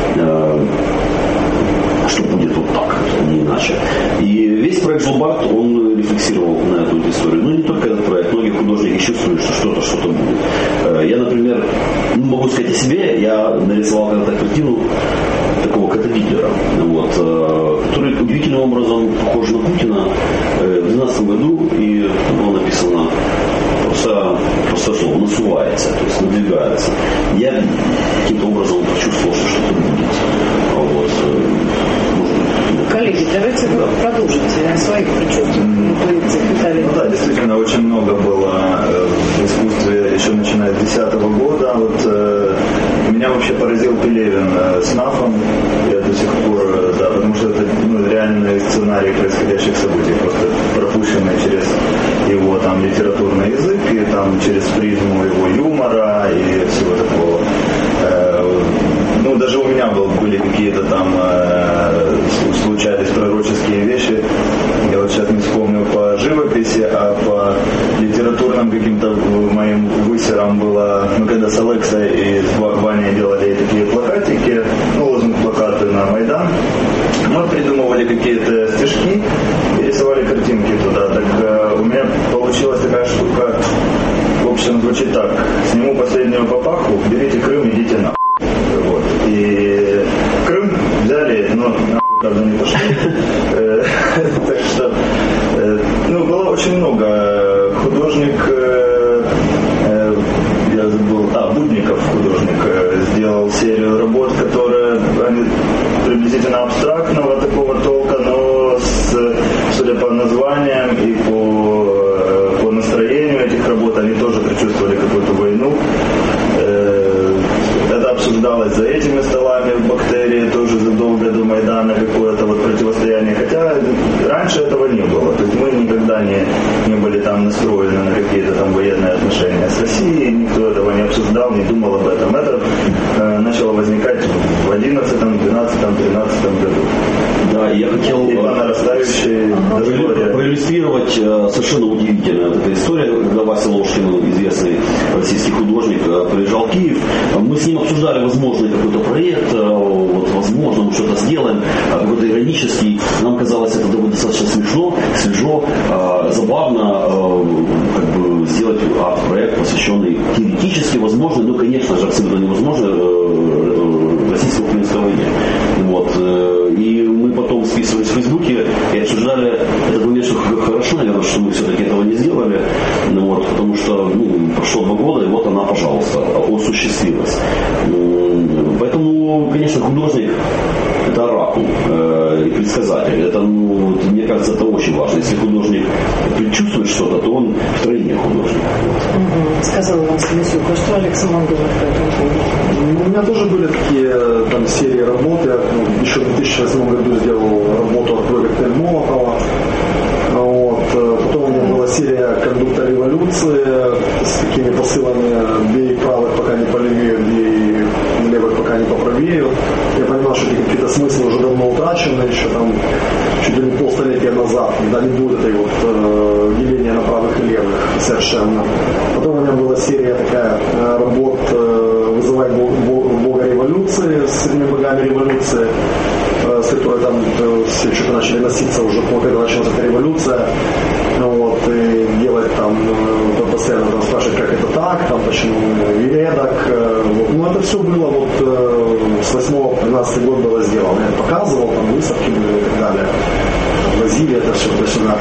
что будет вот так, а не иначе. И весь проект Жлобарт, он рефлексировал на эту историю. Ну, не только этот проект, многие художники чувствуют, что что-то будет. Я, например, могу сказать о себе, я нарисовал когда-то картину такого кота Гитлера, вот, который удивительным образом похож на Путина в 2012 году, и было написано просто слово насувается, то есть надвигается. Я каким-то образом почувствовал, что что-то будет. Вот. Коллеги, давайте вы продолжите своих предчувствиях. Да, действительно, очень много было в искусстве, еще начиная с 2010 года. Вот, меня вообще поразил Пелевин с Нафом. Я до сих пор, да, потому что это реальный сценарий происходящих событий, просто пропущенный через его там литературный язык и там через призму его юмора и всего такого. Даже у меня были какие-то там случались пророческие вещи. Я вот сейчас не вспомню по живописи, а по литературным каким-то моим высерам было, когда с Алексой и с Ваней делали такие плакатики, лозунг-плакаты на Майдан. Мы придумывали какие-то стишки и рисовали картинки туда. Так у меня получилась такая штука, в общем, звучит так. Сниму последнюю папаху, берите Крым, идите на. Вот. И Крым взяли, но правда не пошли. Так что было очень много. Художник, я забыл, Будников художник, сделал серию работ, которые приблизительно абстрактного такого толка, но судя по названиям и по настроению этих работ, они тоже предчувствовали какую-то войну. Это обсуждалось за этими столами в Бактерии тоже задолго до Майдана, какое-то вот противостояние. Хотя раньше этого не было. То есть мы никогда не были там настроены на какие-то там военные отношения с Россией. Никто этого не обсуждал, не думал об этом. Это начало возникать в 11, 12, 13 году. Да, я хотел проиллюстрировать совершенно удивительную вот эта история, когда Вася Ложкин, известный российский художник, приезжал в Киев. Мы с ним обсуждали возможный какой-то проект, вот, возможно, мы что-то сделаем, какой-то иронический. Нам казалось это достаточно смешно, свежо, забавно сделать арт-проект, посвященный теоретически возможно, но, конечно же, абсолютно невозможно российско-украинской войне. Вот. И мы потом списывались в Фейсбуке и обсуждали этот момент, что хорошо, наверное, что мы все-таки этого не сделали, вот, потому что прошло 2 года, и вот она, пожалуйста. осуществилось. Поэтому, конечно, художник – это оракул и предсказатель. Это, мне кажется, это очень важно. Если художник предчувствует что-то, то он втройне художник. Сказал вам Слесюк, а что Александр говорит по этому поводу? У меня тоже были такие там серии работ. Я еще в 2008 году сделал работу от проекта Молотова. Потом у меня была серия «Кондукта революции» с такими посылами «бей правых, пока не полевеют, бей левых, пока не поправеют». Я понимал, что какие-то смыслы уже давно утрачены, еще там чуть ли не полстолетия назад, когда не будет этой деления на правых и левых совершенно. Потом у меня была серия такая работ «Вызывать Бога революции» с этими богами революции, с которой там все что-то начали носиться уже, когда началась эта революция, и делать там, постоянно там спрашивать, как это так, там, почему ведок, это все было с 8-15 года было сделано. Я показывал, там выставки были и так далее, возили это все туда-сюда.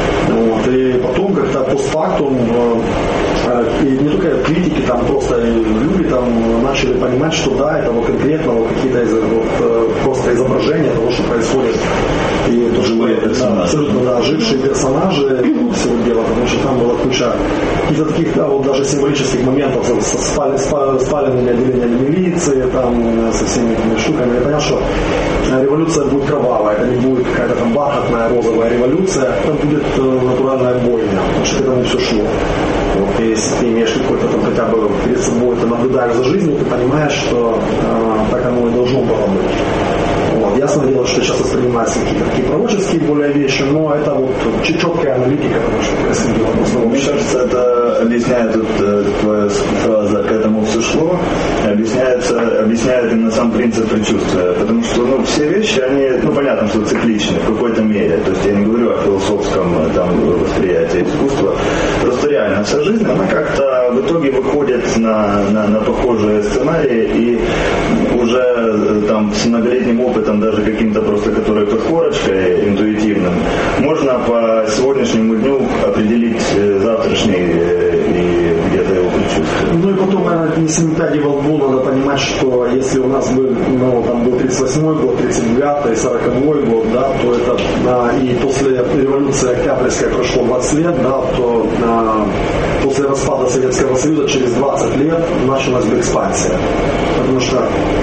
И потом как-то постфактум, и не только критики, там просто люди там начали понимать, что да, это конкретно какие-то просто изображения того, что происходит. И тоже абсолютно ожившие персонажи всего дела, потому что там была куча каких-то таких, даже символических моментов с спаленными отделениями милиции, там, со всеми этими штуками. Я понял, что революция будет кровавая, это не будет какая-то там бархатная розовая революция, это будет натуральная бойня, потому что к этому все шло. И если ты имеешь какой-то там хотя бы перед собой, ты наблюдаешь за жизнью, ты понимаешь, что так оно и должно было быть. Ясно дело, что сейчас воспринимаются какие-то такие пророческие более вещи, но это четкая аналитика того, что происходило. Мне кажется, это объясняет твоя фраза «к этому все шло», объясняет именно сам принцип предчувствия. Потому что все вещи, они, понятно, что цикличны в какой-то мере. То есть я не говорю о философском восприятии искусства. Просто реально вся жизнь, она как-то в итоге выходит на похожие сценарии, и уже там с многолетним опытом, даже каким-то просто, который под корочкой, интуитивным, можно по сегодняшнему дню определить завтрашний и где-то его предчувствие. И потом, не 7 пядей во лбу, надо понимать, что если у нас был 38-й год, 39-й, 40-й год, да, то это и после революции Октябрьской прошло 20 лет, да, то после распада Советского Союза через 20 лет началась бы экспансия. Потому что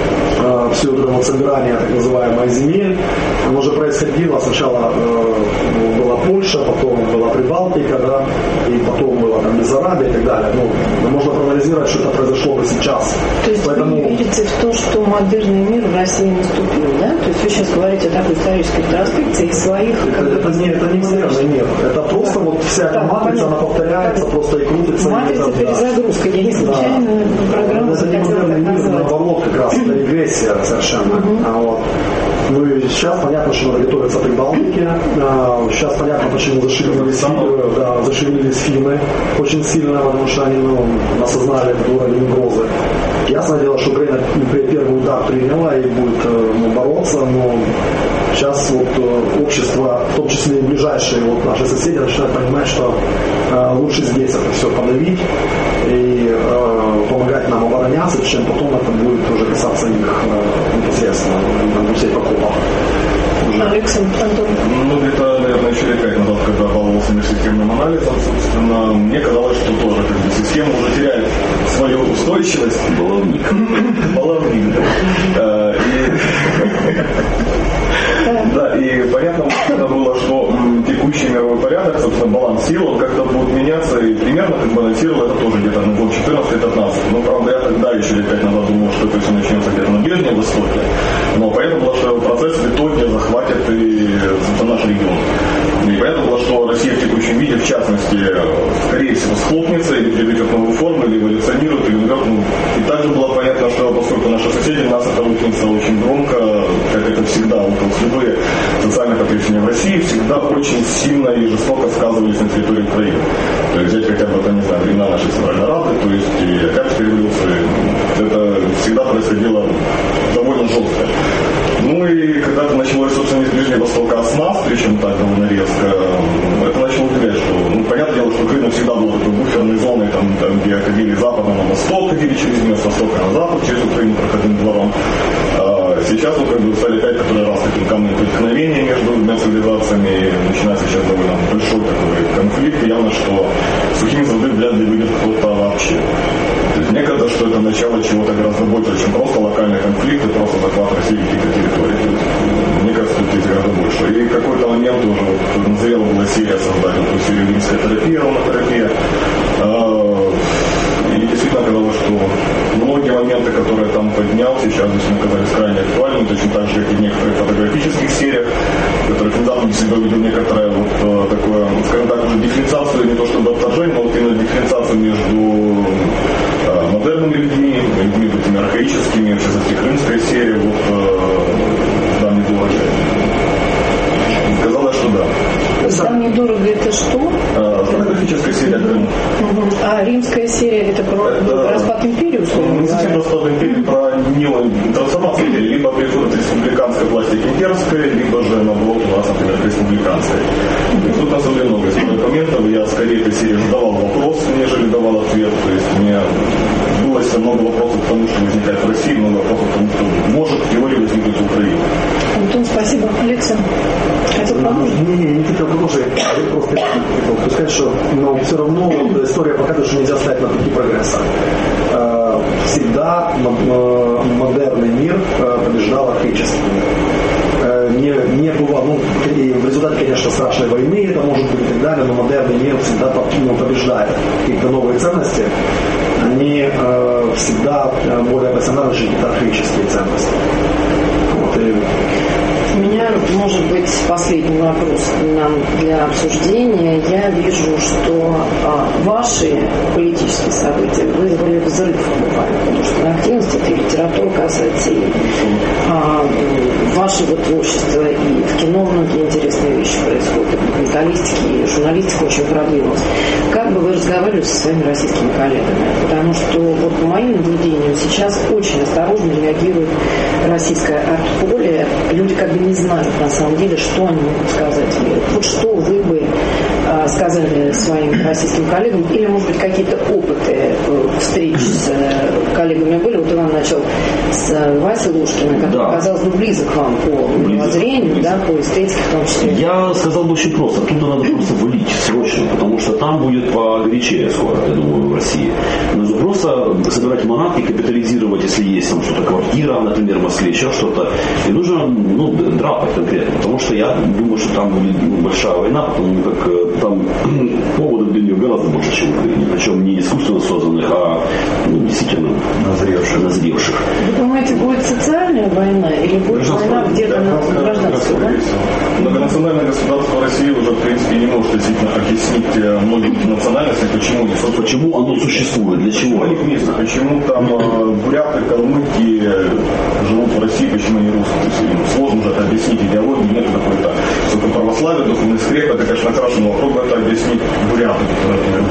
все это собирание так называемое земель, оно уже происходило. Сначала была Польша, потом была Прибалтика, да, и потом была там Бессарабия и так далее. Можно проанализировать, что это произошло бы сейчас. То есть вы верите в то, что модерный мир в России наступил, да? То есть вы сейчас говорите о такой исторической ретроспекции своих... Это не модерный мир. Это просто вся эта матрица, она повторяется, просто и крутится. Матрица перезагрузка. Я не случайно программу захотела так назвать. Наоборот, как раз это регрессия совершенно. И сейчас понятно, что надо готовиться к Прибалтике. Сейчас понятно, почему зашевелились фильмы очень сильно, потому что они осознали этот уровень угрозы. Ясное дело, что Украина первый удар приняла и будет бороться, но сейчас общество, в том числе и ближайшие наши соседи, начинают понимать, что лучше здесь это все подавить и помогать нам обороняться, чем потом это будет уже касаться их непосредственно на всех покупках. Александр Антон. Это, наверное, еще лет 5 назад, когда баловался межсистемным анализом, собственно, мне казалось, что тоже система уже теряет свою устойчивость. Баловник. Да, и понятно было, что текущий мировой порядок, собственно, баланс сил, он как-то будет меняться, и примерно балансировал это тоже где-то на год 14-15. Но, правда, я тогда еще лет 5 назад думал, что это все начнется где-то на Ближнем Востоке. Но понятно было, что процесс в итоге захватит и наш регион. И понятно было, что Россия в текущем виде, в частности, скорее всего, схлопнется или перейдет в новую форму, или эволюционирует, или умрет. И также было понятно, что поскольку наши соседи, нас это рухнется очень громко, как это всегда, любые социальные потрясения в России всегда очень сильно и жестоко сказывались на территории Украины. То есть взять хотя бы, времена нашей Центральной Рады, то есть и Октябрьской революции, это всегда происходило довольно жестко. И когда это началось, собственно, из Ближнего Востока, а с нас, причем так довольно резко, это начало удивлять, что, понятное дело, что Крым всегда был такой буферной зоной там, где ходили с запада на восток, ходили через нее, с востока на запад, через Украину проходным двором. Сейчас вот как бы стали опять который раз таким камнем преткновения между двумя цивилизациями, начинается сейчас довольно большой такой конфликт, явно, что сухим из воды вряд ли выйдет кто-то вообще. То есть мне кажется, что это начало чего-то гораздо больше, чем просто локальный конфликт и просто захват России каких-то территорий. Мне кажется, что это гораздо больше. И в какой-то момент уже назрела была серия создать эту серию римская терапия, ароматерапия. И действительно оказалось, что многие моменты, которые там поднял, сейчас действительно оказались крайне актуальными, точно так же, как и в некоторых фотографических сериях, в которых недавно всегда увидел некоторое вот такое, скажем так, уже дифференциацию, не то чтобы отторжение, но вот именно дифференциацию между модерными людьми вот этими архаическими, в частности, крымская серия, вот да, недорого. Сказала, что да. Там недорого это что? Фотографическая серия Крым. А римская серия это про распад империи, условно? Не совсем распад империи, про трансформацию империи. Либо переход от республиканской власти к имперской, либо же наоборот у нас, например, к республиканской. Тут на самом деле много исторических моментов. Я скорее этой серии задавал вопрос, нежели давал ответ. То есть у меня было много вопросов к тому, что возникает в России, много вопросов к тому, что может в теории возникнуть в Украине. Антон, спасибо. Алекса, хотел помочь? Не хотел продолжить. Я просто хотел сказать, что все равно история показывает, что нельзя стоять на пути прогресса. Всегда модерный мир побеждал архаический мир. Не было, и в результате, конечно, страшной войны это может быть и так далее, но модерный мир всегда побеждает. Какие-то новые ценности, они всегда более пассионарны, чем какие-то архаические ценности. Вот, и У меня, может быть, последний вопрос нам для обсуждения. Я вижу, что ваши политические события вызвали взрыв в художественной активности. Это и литература касается, и вашего творчества, и в кино многие интересные вещи происходят. И документалистики, и журналистика очень продвинулась. Как бы вы разговаривали со своими российскими коллегами? Потому что, вот по моим наблюдениям, сейчас очень осторожно реагирует российское арт-поле. Люди как бы не знают на самом деле, что они могут сказать. Вот что вы бы сказали своим российским коллегам, или, может быть, какие-то опыты встреч с коллегами были? Вот Иван начал с Васей Ложкиным, который оказался близок к вам по мировоззрению, да, по эстетике в том числе. Я сказал бы очень просто. Оттуда надо просто вылить срочно, потому что там будет погорячее скоро, я думаю, в России. Нужно просто собирать манатки, капитализировать, если есть там что-то, квартира, например, в Москве, еще что-то. И нужно драпать конкретно, потому что я думаю, что там будет большая война, потому как там поводов для нее гораздо больше, чем в Украине. Причем не искусственно созданных, а действительно назревших. Вы думаете, будет социальная война или будет война где-то на гражданской? Многонациональное государство России уже, в принципе, не может действительно объяснить многие национальности, почему оно существует, для чего они вместе, почему там буряты, калмыки живут в России, почему они русские. Сложно же это объяснить, идеологии нет какой-то. Только православие, духовный скреп, это, конечно, хорошо, но попробуй это объяснить бурятам, например,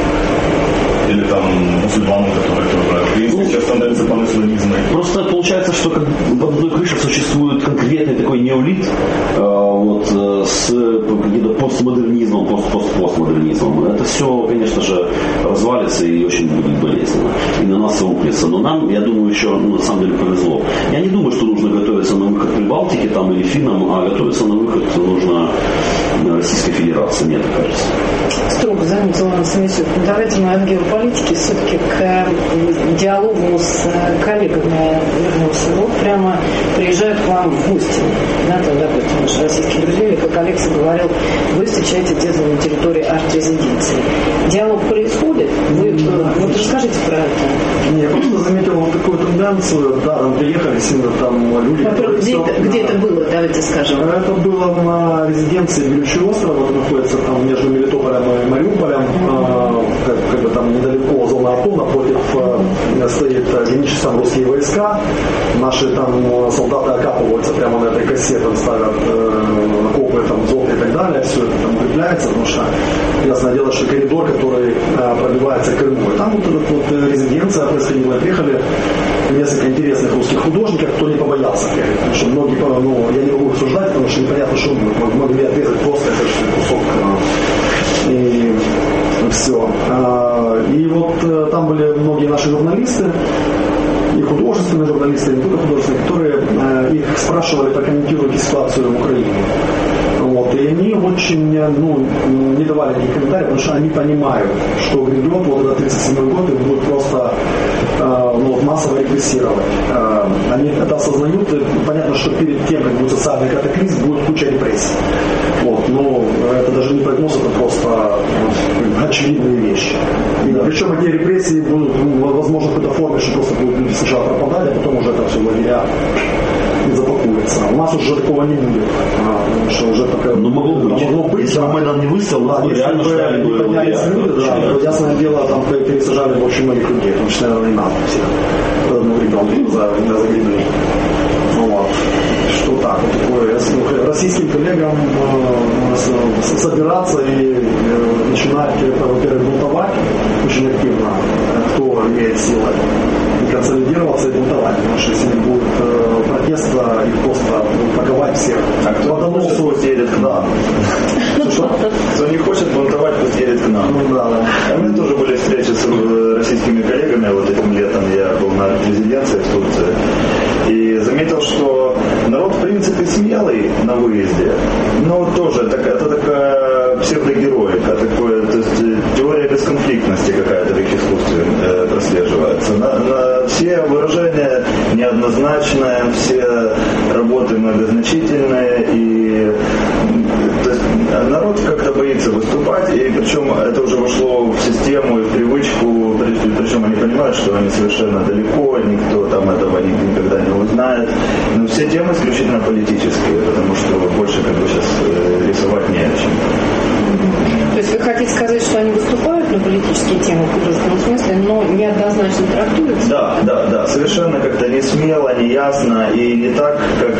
или там мусульманам, которые тоже, в принципе, сейчас тенденция панисламизма. Просто получается, что как в одной крыше существует конкретный такой неолит с каким-то постмодернизмом, постмодернизмом. Это все, конечно же, развалится и очень будет болезненно. И на нас упрется. Но нам, я думаю, еще на самом деле повезло. Я не думаю, что нужно готовиться на выход Прибалтики там, или финнам, а готовиться на выход нужно Российской Федерации, мне так кажется. Строго заметила на комиссию. Давайте мы от геополитики все-таки к диалогу с коллегами вернемся. Вот прямо приезжают к вам в гости, да, там, допустим, наши российские друзья, или, как Алекса говорил, вы встречаете где-то на территории арт-резиденции. Диалог происходит? Вы вот расскажите про это. Я просто заметил вот такую тенденцию. Да, там приехали сильно там люди. Во-первых, где это было, давайте скажем? Это было на резиденции Белючий остров, это находится там между Мелитополем и Мариуполем, как бы там недалеко зона АТО, напротив стоит граничные там русские войска. Наши там солдаты окапываются прямо на этой косе, там ставят окопы, там зоны и так далее, все это там укрепляется, потому что ясное дело, что коридор, который пробивается к Крыму. И там вот эта вот резиденция происходила, приехали несколько интересных русских художников, кто не побоялся приехать, потому что многие, я не могу обсуждать, потому что непонятно, что будет, могли отрезать просто этот кусок. И Все. И вот там были многие наши журналисты, и художественные журналисты, и не только художественные, которые их спрашивали, прокомментируйте ситуацию в Украине. Вот. И они очень не давали никаких комментариев, потому что они понимают, что грядет вот этот 1937 год, и будет просто массово репрессировать. Они это осознают, и понятно, что перед тем, как будет социальный катаклизм, будет куча репрессий. Вот. Но это даже не прогноз, это просто очевидные вещи. И, причем эти репрессии будут, возможно, в какой-то форме, что просто будут люди сначала пропадать, а потом уже это все в лагеря и запакуется. У нас уже такого не будет. Потому что уже такая... могло быть. Если бы Майдан не выставил, реально ждали бы люди, ясное дело, там пересажали очень многих людей, в том числе и нас всех. Одного ребенка загребли. Вот. Что так, вот такое. Российским коллегам собираться и начинать, во-первых, бунтовать очень активно, кто имеет силы, и консолидироваться и бунтовать. Потому что если не будет протеста, их просто паковать всех. А кто хочет, пусть едет к нам. Кто не хочет бунтовать, пусть едет к нам. У меня тоже были встречи с российскими коллегами. Вот этим летом я был на резиденции в Турции. И заметил, что народ, в принципе, смелый на выезде, но тоже это такая псевдогероика, такое, то есть теория бесконфликтности какая-то в их искусстве прослеживается. Все выражения неоднозначные, все работы многозначительные, и то есть народ как-то боится выступать, и причем это уже вошло в систему и в привычку, причем они понимают, что они совершенно далеко, никто там этого никогда не узнает. Но все темы исключительно политические, потому что больше как бы сейчас рисовать не о чем. То есть вы хотите сказать, что они выступают на политические темы в художественном смысле, но неоднозначно трактуются? Да, совершенно как-то не смело, не ясно и не так, как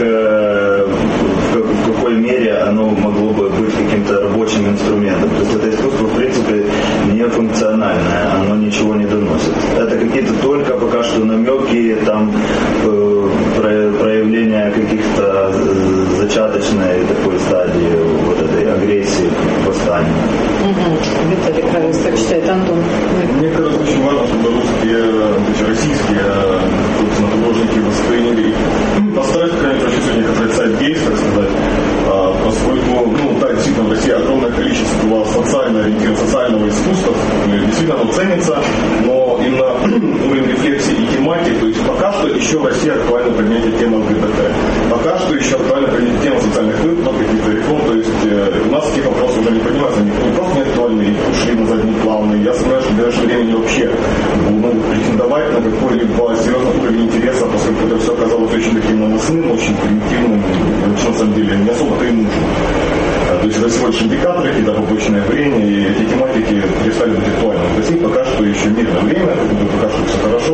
в какой мере оно могло бы быть каким-то рабочим инструментом. То есть это искусство, в принципе, не функциональное, оно ничего не доносит. Это какие-то только пока что намеки, там, проявления каких-то зачаточной такой стадии вот этой агрессии, восстания. Виталий Кравец так считает. Антон? Мне кажется, очень важно, чтобы российские художники восприняли, постарались, по крайней мере, прочувствовать некоторый сайт-гейс, так сказать, поскольку, действительно, в России огромное количество социального искусства, действительно оно ценится, но именно уровень рефлексии и тематики, то есть пока что еще в России актуально поднятие темы ЛГБТ, пока что еще актуально поднятие темы социальных выплат, каких-то реформ, то есть у нас такие вопросы уже не поднимаются, они не просто не актуальны и ушли на задний план, и я сомневаюсь, что в ближайшее время они вообще могут претендовать на какой-либо серьезный уровень интереса, поскольку это все оказалось очень таким наносным, очень примитивным, на самом деле не особо-то и нужно. То есть это всего лишь индикаторы, какие-то побочные явления, и эти тематики перестали быть актуальными. В России пока что еще мирное время, пока что все хорошо.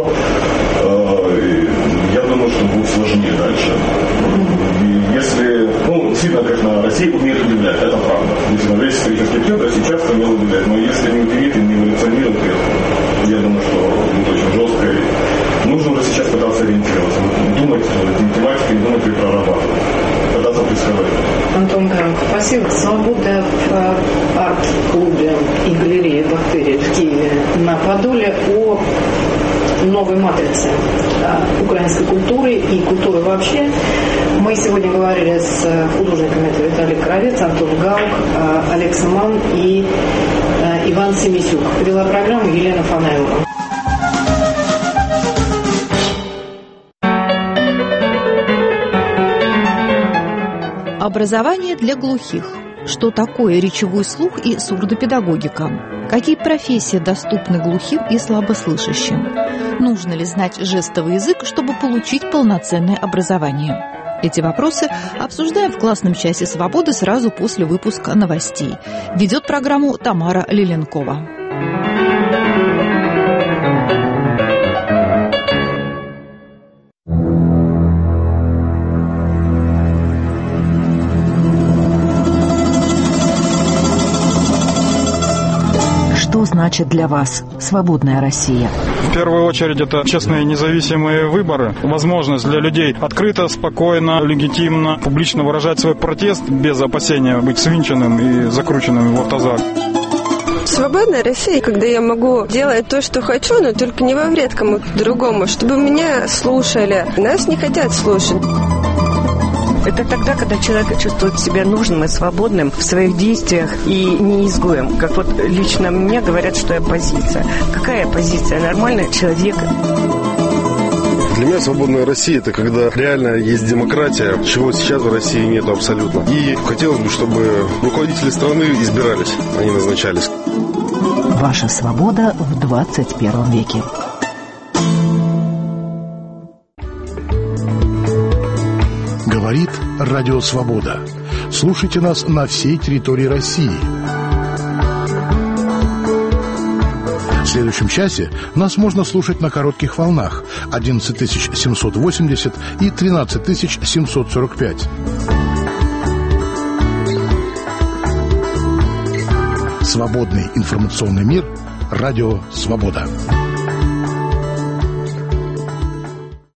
Я думаю, что будет сложнее дальше. И если, действительно, конечно, Россия умеет удивлять, это правда. Действительно, весь исторический период Россия часто умела удивлять, но если не удивит и не эволюционирует, я думаю, что будет очень жестко. И нужно уже сейчас пытаться ориентироваться, думать этими тематиками, думать и прорабатывать. Пытаться предсказать. Антон Гранко, спасибо. Свобода в арт-клубе и галерее «Бактерия» в Киеве на Подоле о новой матрице украинской культуры и культуры вообще. Мы сегодня говорили с художниками, это Виталий Кравец, Антон Гаук, Олег Саман и Иван Семисюк. Вела программу Елена Фанайлова. Образование для глухих. Что такое речевой слух и сурдопедагогика? Какие профессии доступны глухим и слабослышащим? Нужно ли знать жестовый язык, чтобы получить полноценное образование? Эти вопросы обсуждаем в классном часе «Свободы» сразу после выпуска новостей. Ведет программу Тамара Лиленкова. Что значит для вас свободная Россия? В первую очередь это честные независимые выборы, возможность для людей открыто, спокойно, легитимно, публично выражать свой протест без опасения быть свинченным и закрученным в автозак. Свободная Россия, когда я могу делать то, что хочу, но только не во вред кому-то другому, чтобы меня слушали. Нас не хотят слушать. Это тогда, когда человек чувствует себя нужным и свободным в своих действиях и не изгоем. Как вот лично мне говорят, что я оппозиция. Какая оппозиция? Нормальный человек. Для меня свободная Россия – это когда реально есть демократия, чего сейчас в России нет абсолютно. И хотелось бы, чтобы руководители страны избирались, а не назначались. Ваша свобода в 21 веке. Говорит Радио Свобода. Слушайте нас на всей территории России. В следующем часе нас можно слушать на коротких волнах 11780 и 13745. Свободный информационный мир. Радио Свобода.